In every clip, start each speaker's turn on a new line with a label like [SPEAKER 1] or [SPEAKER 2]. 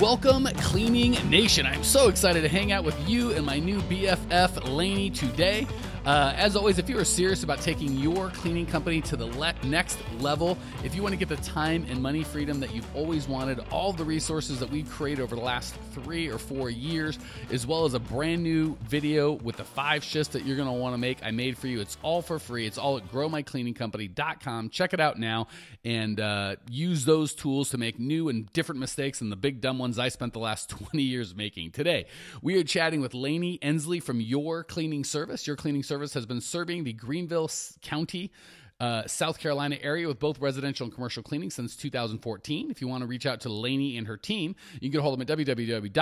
[SPEAKER 1] Welcome, Cleaning Nation. I'm so excited to hang out with you and my new BFF, Lainey, today. As always, if you are serious about taking your cleaning company to the next level, if you want to get the time and money freedom that you've always wanted, all the resources that we've created over the last 3 or 4 years, as well as a brand new video with the 5 shifts that you're going to want to make, I made for you. It's all for free. It's all at growmycleaningcompany.com. Check it out now and use those tools to make new and different mistakes than the big dumb ones I spent the last 20 years making. Today, we are chatting with Lainey Ensley from Your Cleaning Service. Your Cleaning Service has been serving the Greenville County, South Carolina area with both residential and commercial cleaning since 2014. If you want to reach out to Lainey and her team, you can get a hold of them at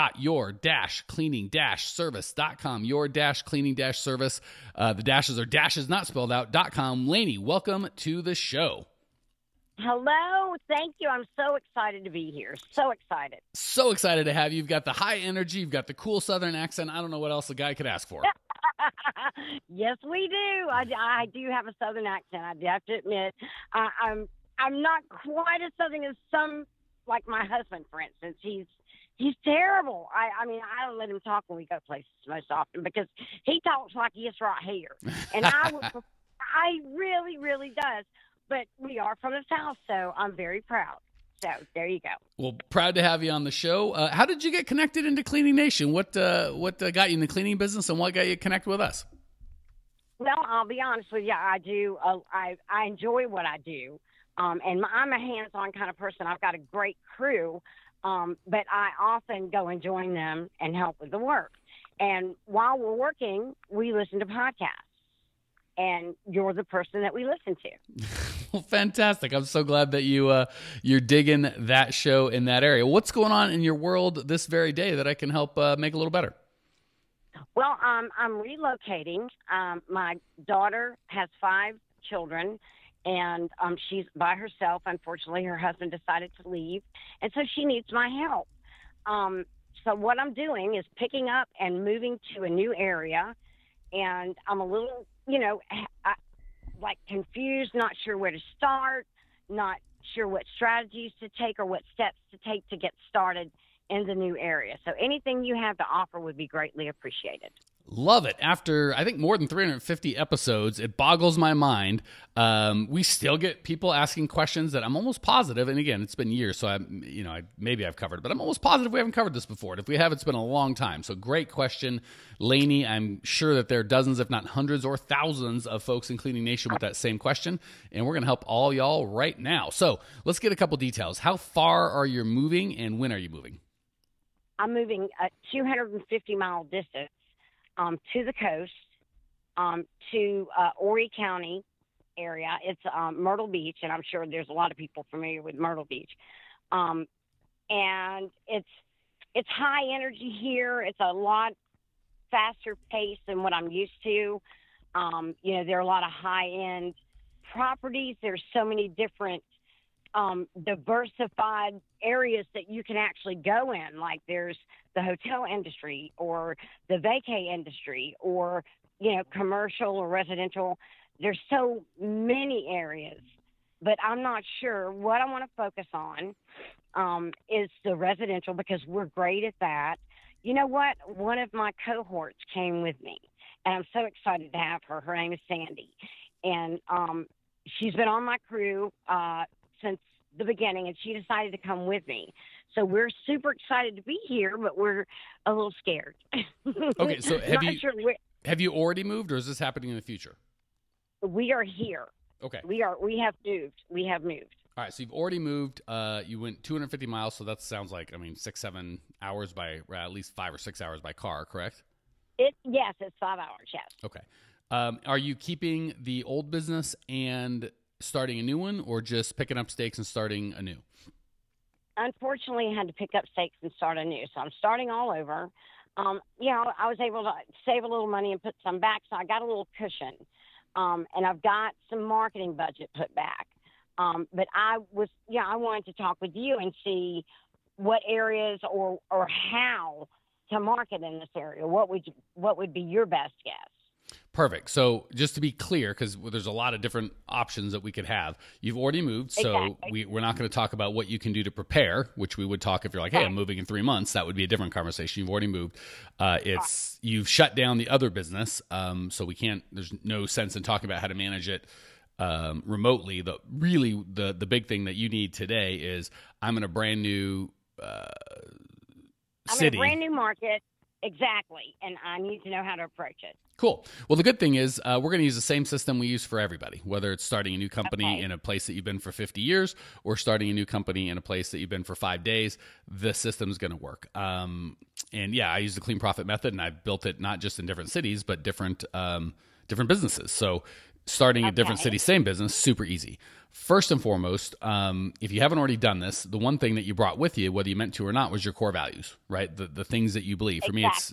[SPEAKER 1] www.your-cleaning-service.com. Your-cleaning-service. The dashes are dashes not spelled out, .com. Lainey, welcome to the show.
[SPEAKER 2] Hello. Thank you. I'm so excited to be here. So excited.
[SPEAKER 1] So excited to have you. You've got the high energy. You've got the cool Southern accent. I don't know what else a guy could ask for.
[SPEAKER 2] Yes, we do. I do have a Southern accent. I do have to admit. I'm not quite as Southern as some, like my husband, for instance. He's terrible. I mean, I don't let him talk when we go places most often because he talks like he's right here. And I really, really does. But we are from the South, so I'm very proud. So there you go.
[SPEAKER 1] Well, proud to have you on the show. How did you get connected into Cleaning Nation? What got you in the cleaning business, and what got you connected with us?
[SPEAKER 2] Well, I'll be honest with you. I do. I enjoy what I do, and I'm a hands-on kind of person. I've got a great crew, but I often go and join them and help with the work. And while we're working, we listen to podcasts, and you're the person that we listen to.
[SPEAKER 1] Well, fantastic. I'm so glad that you're digging that show in that area. What's going on in your world this very day that I can help make a little better?
[SPEAKER 2] Well, I'm relocating. My daughter has 5 children, and she's by herself. Unfortunately, her husband decided to leave, and so she needs my help. So what I'm doing is picking up and moving to a new area, and I'm a little, confused, not sure where to start, not sure what strategies to take or what steps to take to get started in the new area. So anything you have to offer would be greatly appreciated.
[SPEAKER 1] Love it. After, I think, more than 350 episodes, it boggles my mind. We still get people asking questions that I'm almost positive, and again, it's been years, so maybe I've covered it, but I'm almost positive we haven't covered this before. And if we have, it's been a long time. So great question, Lainey. I'm sure that there are dozens, if not hundreds or thousands of folks in Cleaning Nation with that same question, and we're going to help all y'all right now. So let's get a couple details. How far are you moving, and when are you moving?
[SPEAKER 2] I'm moving a 250-mile distance to the coast, to Horry County area. It's Myrtle Beach, and I'm sure there's a lot of people familiar with Myrtle Beach. And it's high energy here. It's a lot faster pace than what I'm used to. There are a lot of high-end properties. There's so many different diversified areas that you can actually go in. Like there's the hotel industry or the vacay industry or, commercial or residential. There's so many areas, but I'm not sure. What I want to focus on is the residential because we're great at that. You know what? One of my cohorts came with me, and I'm so excited to have her. Her name is Sandy, and she's been on my crew since the beginning, and she decided to come with me. So we're super excited to be here, but we're a little scared.
[SPEAKER 1] Okay, so have you already moved, or is this happening in the future?
[SPEAKER 2] We are here.
[SPEAKER 1] Okay.
[SPEAKER 2] We have moved.
[SPEAKER 1] All right, so you've already moved. You went 250 miles, so that sounds like, 6-7 hours by, at least 5 or 6 hours by car, correct?
[SPEAKER 2] Yes, it's 5 hours, yes.
[SPEAKER 1] Okay. Are you keeping the old business and starting a new one, or just picking up stakes and starting anew?
[SPEAKER 2] Unfortunately, I had to pick up stakes and start anew, so I'm starting all over. I was able to save a little money and put some back, so I got a little cushion, and I've got some marketing budget put back. But I wanted to talk with you and see what areas or how to market in this area. What would be your best guess?
[SPEAKER 1] Perfect. So just to be clear, because there's a lot of different options that we could have. You've already moved, so we're not going to talk about what you can do to prepare, which we would talk if you're like, hey, I'm moving in 3 months. That would be a different conversation. You've already moved. You've shut down the other business, so we can't. There's no sense in talking about how to manage it remotely. The big thing that you need today is I'm in a brand new city,
[SPEAKER 2] I'm in a brand new market. Exactly. And I need to know how to approach it.
[SPEAKER 1] Cool. Well, the good thing is we're going to use the same system we use for everybody, whether it's starting a new company in a place that you've been for 50 years or starting a new company in a place that you've been for 5 days. The system's going to work. And yeah, I use the Clean Profit method, and I've built it not just in different cities, but different businesses. So starting a different city, same business, super easy. First and foremost, if you haven't already done this, the one thing that you brought with you, whether you meant to or not, was your core values, right? The things that you believe. For me, it's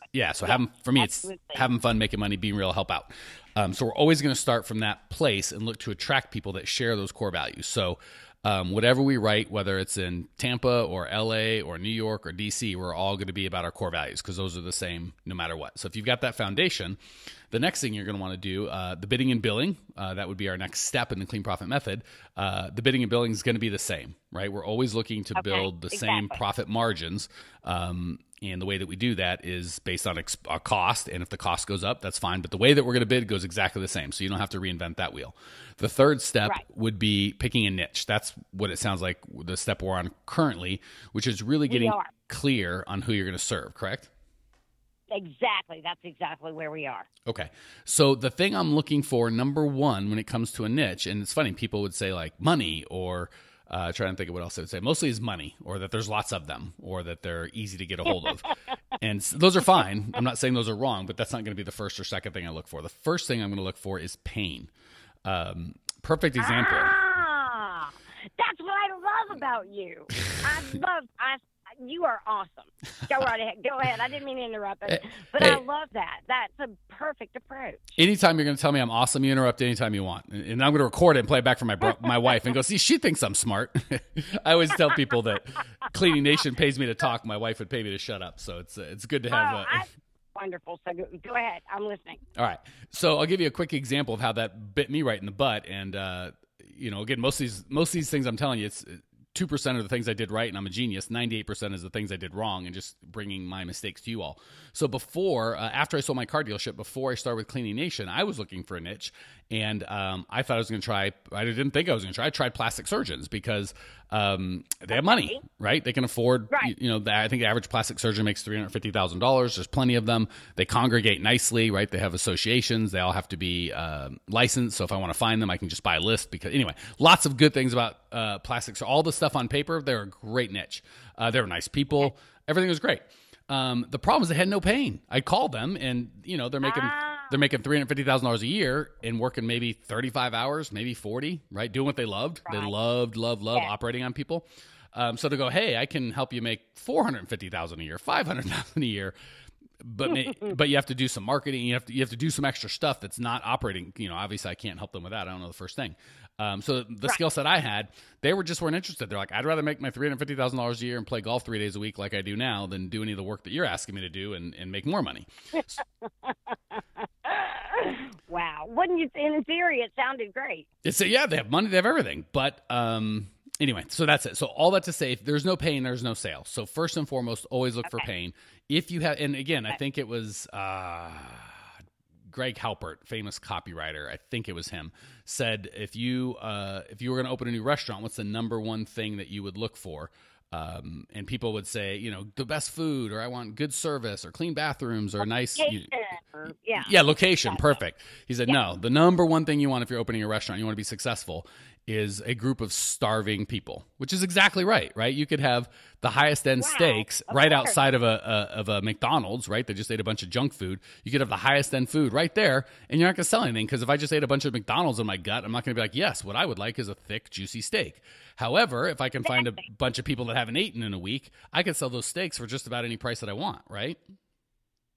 [SPEAKER 1] having fun, making money, being real, help out. So we're always going to start from that place and look to attract people that share those core values. So whatever we write, whether it's in Tampa or LA or New York or DC, we're all going to be about our core values because those are the same no matter what. So if you've got that foundation, the next thing you're going to want to do, the bidding and billing, that would be our next step in the Clean Profit method. The bidding and billing is going to be the same, right? We're always looking to build the same profit margins. And the way that we do that is based on a cost. And if the cost goes up, that's fine. But the way that we're going to bid goes exactly the same. So you don't have to reinvent that wheel. The third step would be picking a niche. That's what it sounds like the step we're on currently, which is really getting clear on who you're going to serve, correct?
[SPEAKER 2] Exactly. That's exactly where we are.
[SPEAKER 1] Okay. So the thing I'm looking for, number one, when it comes to a niche, and it's funny, people would say like money or trying to think of what else I would say. Mostly is money, or that there's lots of them, or that they're easy to get a hold of. And those are fine. I'm not saying those are wrong, but that's not going to be the first or second thing I look for. The first thing I'm going to look for is pain. Perfect example.
[SPEAKER 2] That's what I love about you. You are awesome. Go right ahead. Go ahead. I didn't mean to interrupt, but I love that. That's a perfect approach.
[SPEAKER 1] Anytime you're going to tell me I'm awesome, you interrupt anytime you want. And I'm going to record it and play it back for my wife and go, see, she thinks I'm smart. I always tell people that Cleaning Nation pays me to talk. My wife would pay me to shut up. So it's good to have
[SPEAKER 2] wonderful. So go ahead. I'm listening.
[SPEAKER 1] All right. So I'll give you a quick example of how that bit me right in the butt. And, again, most of these things I'm telling you, it's 2% are the things I did right, and I'm a genius. 98% is the things I did wrong, and just bringing my mistakes to you all. So after I sold my car dealership, before I started with Cleaning Nation, I was looking for a niche, and I thought I was going to try. I didn't think I was going to try. I tried plastic surgeons because they have money, right? They can afford. Right. I think the average plastic surgeon makes $350,000. There's plenty of them. They congregate nicely, right? They have associations. They all have to be licensed. So if I want to find them, I can just buy a list. Because anyway, lots of good things about plastics. All the stuff on paper, they're a great niche. They were nice people. Everything was great. The problem is they had no pain. I called them, and they're making $350,000 a year and working maybe 35 hours, maybe 40, right? Doing what they loved. Right. They loved operating on people. So to go, hey, I can help you make $450,000 a year, $500,000 a year, but you have to do some marketing. You have to do some extra stuff that's not operating. Obviously I can't help them with that. I don't know the first thing. So the skill set I had, they weren't interested. They're like, I'd rather make my $350,000 a year and play golf 3 days a week like I do now than do any of the work that you're asking me to do and make more money.
[SPEAKER 2] Wow. Wouldn't you, in theory, it sounded great.
[SPEAKER 1] They have money, they have everything. But anyway, so that's it. So all that to say, if there's no pain, there's no sale. So first and foremost, always look for pain. If you have, and again, I think it was Greg Halpert, famous copywriter, I think it was him, said if you were going to open a new restaurant, what's the number one thing that you would look for? And people would say, the best food, or I want good service, or clean bathrooms, or nice. Location, perfect. He said, no, the number one thing you want if you're opening a restaurant, you want to be successful, is a group of starving people, which is exactly right? You could have the highest end steaks right outside of a McDonald's, right? They just ate a bunch of junk food. You could have the highest end food right there, and you're not going to sell anything, because if I just ate a bunch of McDonald's in my gut, I'm not going to be like, yes, what I would like is a thick, juicy steak. However, if I can find a bunch of people that haven't eaten in a week, I can sell those steaks for just about any price that I want, right?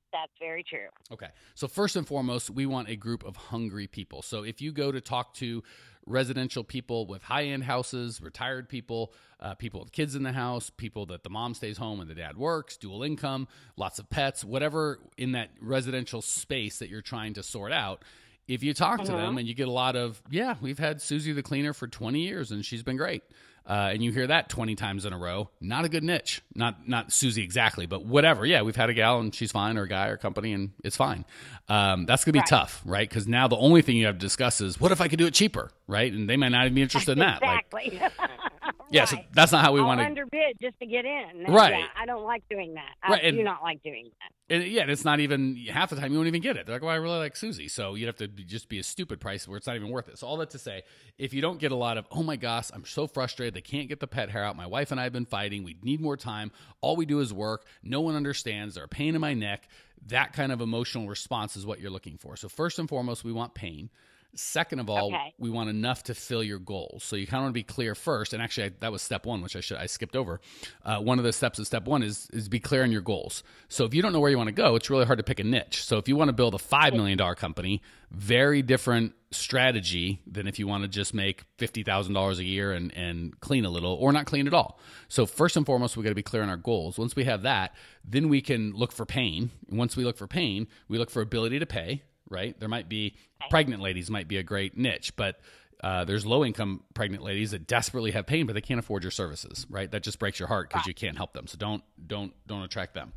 [SPEAKER 2] That's very true.
[SPEAKER 1] Okay. So first and foremost, we want a group of hungry people. So if you go to talk to residential people with high-end houses, retired people, people with kids in the house, people that the mom stays home and the dad works, dual income, lots of pets, whatever in that residential space that you're trying to sort out, if you talk to them and you get a lot of, yeah, we've had Susie the cleaner for 20 years and she's been great. And you hear that 20 times in a row, not a good niche. Not Susie exactly, but whatever. Yeah, we've had a gal and she's fine, or a guy or company, and it's fine. That's going to be tough, right? Because now the only thing you have to discuss is, what if I could do it cheaper, right? And they might not even be interested in that.
[SPEAKER 2] Exactly.
[SPEAKER 1] Like, yeah, so that's not how we want to
[SPEAKER 2] underbid just to get in.
[SPEAKER 1] Right.
[SPEAKER 2] Yeah, I don't like doing that. I do not like doing that.
[SPEAKER 1] And yeah, it's not even half the time you won't even get it. They're like, well, I really like Susie. So you'd have to just be a stupid price where it's not even worth it. So all that to say, if you don't get a lot of, oh my gosh, I'm so frustrated. They can't get the pet hair out. My wife and I have been fighting. We need more time. All we do is work. No one understands. They're a pain in my neck. That kind of emotional response is what you're looking for. So first and foremost, we want pain. Second of all, we want enough to fill your goals. So you kind of want to be clear first. And actually, that was step one, which I skipped over. One of the steps of step one is be clear on your goals. So if you don't know where you want to go, it's really hard to pick a niche. So if you want to build a $5 million company, very different strategy than if you want to just make $50,000 a year and clean a little, or not clean at all. So first and foremost, we got to be clear on our goals. Once we have that, then we can look for pain. And once we look for pain, we look for ability to pay. Right? There might be pregnant ladies might be a great niche, but there's low income pregnant ladies that desperately have pain, but they can't afford your services. Right? That just breaks your heart because you can't help them. So don't attract them.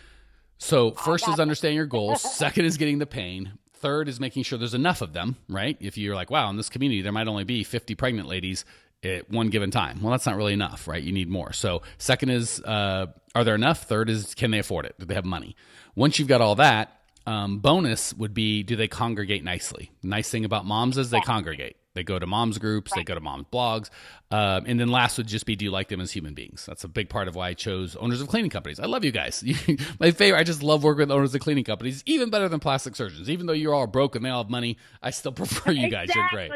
[SPEAKER 1] So first is understanding your goals. Second is getting the pain. Third is making sure there's enough of them. Right? If you're like, wow, in this community there might only be 50 pregnant ladies at one given time. Well, that's not really enough, right? You need more. So second is, are there enough? Third is, can they afford it? Do they have money? Once you've got all that, bonus would be, do they congregate nicely? Nice thing about moms is they congregate. They go to moms groups, they go to moms blogs. And then last would just be, do you like them as human beings? That's a big part of why I chose owners of cleaning companies. I love you guys. My favorite, I just love working with owners of cleaning companies, even better than plastic surgeons. Even though you're all broke and they all have money, I still prefer you guys. You're great.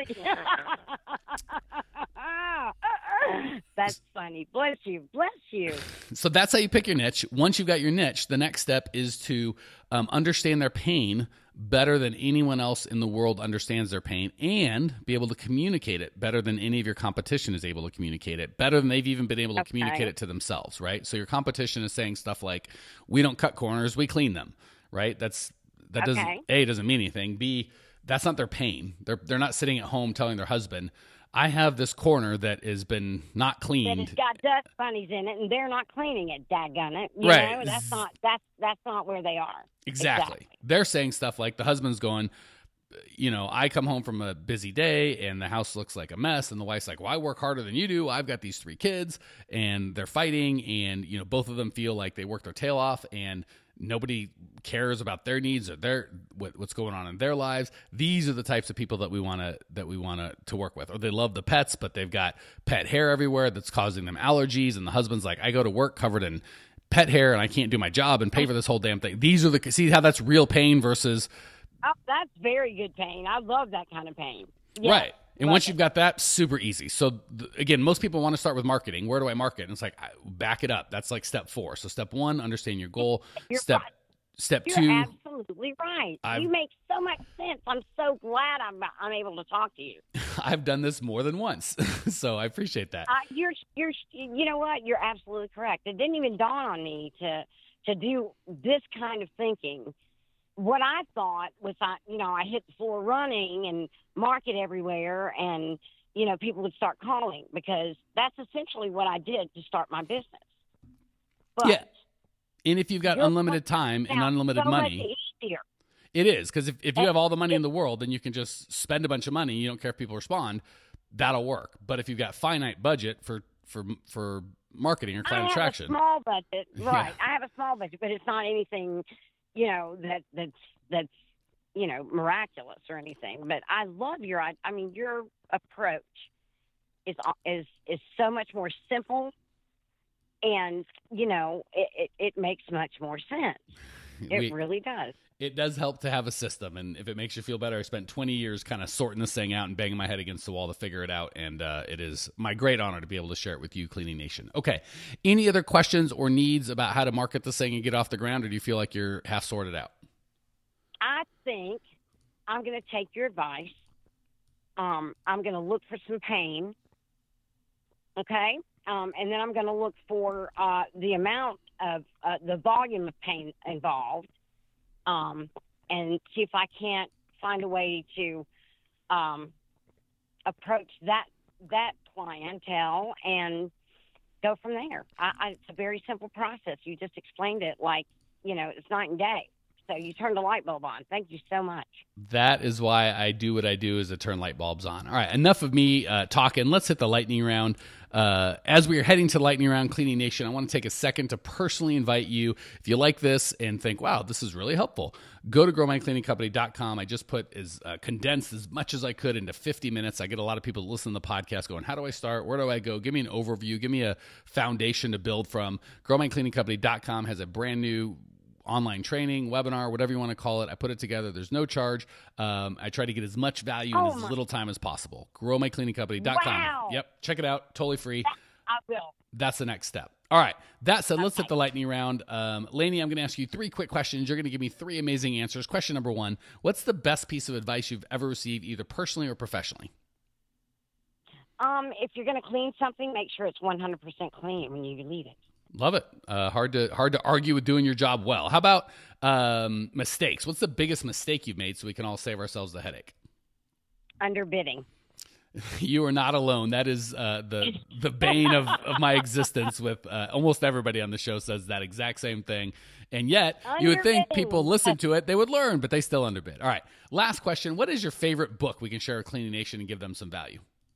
[SPEAKER 2] That's funny. Bless you. Bless you.
[SPEAKER 1] So that's how you pick your niche. Once you've got your niche, the next step is to understand their pain better than anyone else in the world understands their pain, and be able to communicate it better than any of your competition is able to communicate it, better than they've even been able to communicate it to themselves, right? So your competition is saying stuff like, we don't cut corners, we clean them, right? That doesn't, A, doesn't mean anything. B, that's not their pain. They're not sitting at home telling their husband, I have this corner that has been not cleaned.
[SPEAKER 2] That has got dust bunnies in it, and they're not cleaning it. Daggone it! You know, that's not where they are.
[SPEAKER 1] Exactly. They're saying stuff like, the husband's going, I come home from a busy day and the house looks like a mess, and the wife's like, well, I work harder than you do. I've got these 3 kids, and they're fighting, and both of them feel like they work their tail off, and nobody cares about their needs or what's going on in their lives. These are the types of people that we want to work with. Or they love the pets, but they've got pet hair everywhere that's causing them allergies. And the husband's like, I go to work covered in pet hair and I can't do my job and pay for this whole damn thing. See how that's real pain versus.
[SPEAKER 2] Oh, that's very good pain. I love that kind of pain. Yeah.
[SPEAKER 1] Right. And once you've got that, super easy. So again, most people want to start with marketing. Where do I market? And it's like, back it up. That's like step 4. So step 1, understand your goal. Step 2.
[SPEAKER 2] You're absolutely right. You make so much sense. I'm so glad I'm able to talk to you.
[SPEAKER 1] I've done this more than once, so I appreciate that.
[SPEAKER 2] You know what? You're absolutely correct. It didn't even dawn on me to do this kind of thinking. What I thought was, I hit the floor running and market everywhere, and, people would start calling, because that's essentially what I did to start my business. But
[SPEAKER 1] yeah. And if you've got unlimited time and unlimited money, it is, because if you have all the money in the world, then you can just spend a bunch of money. You don't care if people respond. That'll work. But if you've got finite budget for marketing or client attraction,
[SPEAKER 2] I have a small budget, right? Yeah. I have a small budget, but it's not anything, that's miraculous or anything. But I love your approach is so much more simple, and it makes much more sense. It really does.
[SPEAKER 1] It does help to have a system, and if it makes you feel better, I spent 20 years kind of sorting this thing out and banging my head against the wall to figure it out, and it is my great honor to be able to share it with you, Cleaning Nation. Okay, any other questions or needs about how to market this thing and get off the ground, or do you feel like you're half sorted out?
[SPEAKER 2] I think I'm going to take your advice. I'm going to look for some pain, okay? And then I'm going to look for the amount of the volume of pain involved. And see if I can't find a way to approach that clientele and go from there. It's a very simple process. You just explained it like, it's night and day. So you turned the light bulb on. Thank you so much.
[SPEAKER 1] That is why I do what I do, is to turn light bulbs on. All right, enough of me talking. Let's hit the lightning round. As we are heading to lightning round, Cleaning Nation, I want to take a second to personally invite you, if you like this and think, wow, this is really helpful, go to growmycleaningcompany.com. I just put condensed as much as I could into 50 minutes. I get a lot of people that listen to the podcast going, how do I start? Where do I go? Give me an overview. Give me a foundation to build from. Growmycleaningcompany.com has a brand new online training, webinar, whatever you want to call it. I put it together. There's no charge. I try to get as much value in as little time as possible. Growmycleaningcompany.com.
[SPEAKER 2] Wow.
[SPEAKER 1] Yep. Check it out. Totally free.
[SPEAKER 2] I will.
[SPEAKER 1] That's the next step. All right. That said, let's hit the lightning round. Lainey, I'm going to ask you 3 quick questions. You're going to give me 3 amazing answers. Question number 1, what's the best piece of advice you've ever received, either personally or professionally?
[SPEAKER 2] If you're going to clean something, make sure it's 100% clean when you leave it.
[SPEAKER 1] Love it. Hard to argue with doing your job well. How about mistakes? What's the biggest mistake you've made so we can all save ourselves the headache?
[SPEAKER 2] Underbidding.
[SPEAKER 1] You are not alone. That is the bane of my existence. With almost everybody on the show says that exact same thing. And yet, you would think people listen to it, they would learn, but they still underbid. All right. Last question. What is your favorite book we can share with Cleaning Nation and give them some value?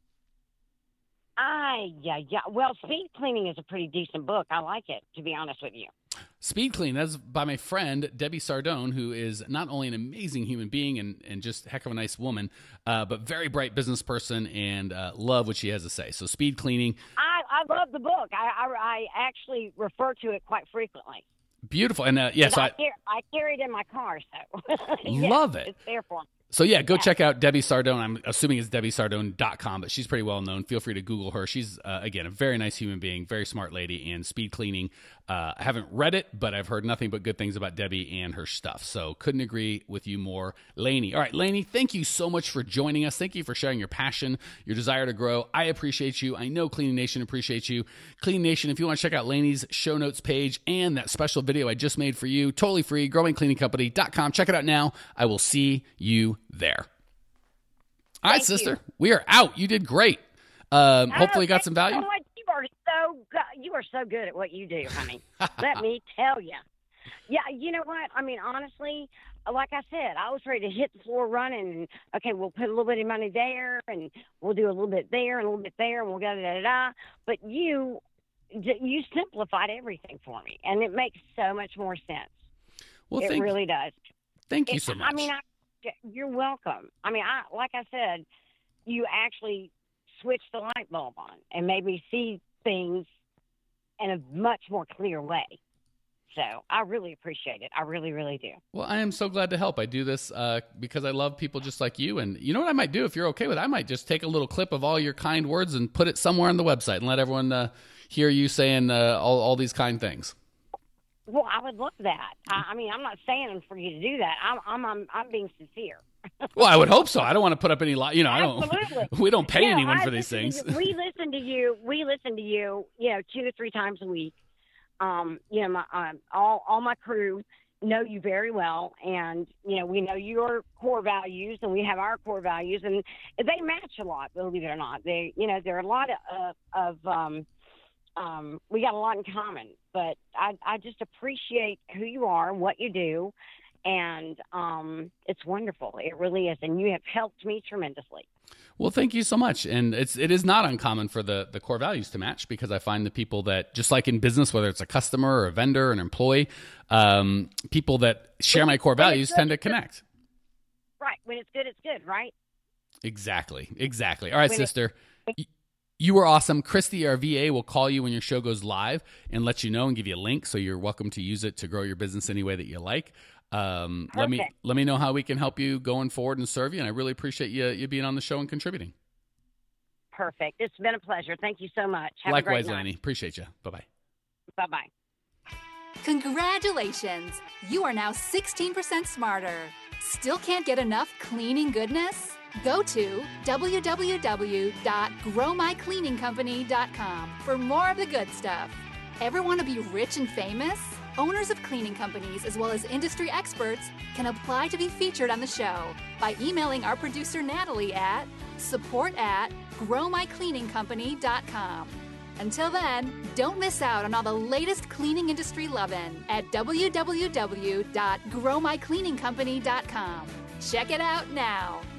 [SPEAKER 2] Yeah. Well, Speed Cleaning is a pretty decent book. I like it, to be honest with you.
[SPEAKER 1] Speed Clean, that's by my friend, Debbie Sardone, who is not only an amazing human being and just a heck of a nice woman, but very bright business person, and love what she has to say. So Speed Cleaning.
[SPEAKER 2] I love the book. I actually refer to it quite frequently.
[SPEAKER 1] Beautiful. And yes,
[SPEAKER 2] I carry it in my car, so.
[SPEAKER 1] Love it.
[SPEAKER 2] It's there for me.
[SPEAKER 1] So yeah, go check out Debbie Sardone. I'm assuming it's DebbieSardone.com, but she's pretty well known. Feel free to Google her. She's, again, a very nice human being, very smart lady, and Speed Cleaning. I haven't read it, but I've heard nothing but good things about Debbie and her stuff. So couldn't agree with you more, Lainey. All right, Lainey, thank you so much for joining us. Thank you for sharing your passion, your desire to grow. I appreciate you. I know Cleaning Nation appreciates you. Cleaning Nation, if you want to check out Lainey's show notes page and that special video I just made for you, totally free, growmycleaningcompany.com. Check it out now. I will see you there. All right, sister, we are out. You did great. Hopefully you got some value.
[SPEAKER 2] You are so good at what you do, honey. Let me tell you. Yeah, you know what? I mean, honestly, like I said, I was ready to hit the floor running. And, okay, we'll put a little bit of money there, and we'll do a little bit there and a little bit there, and we'll go da-da-da. But you simplified everything for me, and it makes so much more sense.
[SPEAKER 1] Well,
[SPEAKER 2] it really does.
[SPEAKER 1] Thank you so much.
[SPEAKER 2] I mean, you're welcome. I mean, like I said, you actually switched the light bulb on and made me see things in a much more clear way. So I really appreciate it. I really, really do.
[SPEAKER 1] Well, I am so glad to help. I do this because I love people just like you. And you know what I might do, if you're okay with it? I might just take a little clip of all your kind words and put it somewhere on the website and let everyone hear you saying all these kind things.
[SPEAKER 2] Well, I would love that. I mean, I'm not saying for you to do that. I'm being sincere.
[SPEAKER 1] Well, I would hope so. I don't want to put up any
[SPEAKER 2] Absolutely.
[SPEAKER 1] We don't pay anyone for these things.
[SPEAKER 2] We listen to you. 2 to 3 times a week. All my crew know you very well, and we know your core values, and we have our core values, and they match a lot. Believe it or not, there are a lot of we got a lot in common. But I just appreciate who you are and what you do, and it's wonderful. It really is, and you have helped me tremendously.
[SPEAKER 1] Well, thank you so much. And it is not uncommon for the core values to match, because I find the people that, just like in business, whether it's a customer or a vendor, an employee, people that share my core values tend to connect.
[SPEAKER 2] Right. When it's good, right?
[SPEAKER 1] Exactly. All right, sister. You were awesome. Christy, our VA, will call you when your show goes live and let you know and give you a link, so you're welcome to use it to grow your business any way that you like. Let me know how we can help you going forward and serve you, and I really appreciate you being on the show and contributing.
[SPEAKER 2] Perfect. It's been a pleasure. Thank you so much. Have
[SPEAKER 1] Likewise,
[SPEAKER 2] a great night.
[SPEAKER 1] Laney. Appreciate you. Bye-bye.
[SPEAKER 2] Bye-bye.
[SPEAKER 3] Congratulations! You are now 16% smarter. Still can't get enough cleaning goodness? Go to www.growmycleaningcompany.com for more of the good stuff. Ever want to be rich and famous? Owners of cleaning companies, as well as industry experts, can apply to be featured on the show by emailing our producer Natalie at support@growmycleaningcompany.com. Until then, don't miss out on all the latest cleaning industry lovin' at www.growmycleaningcompany.com. Check it out now.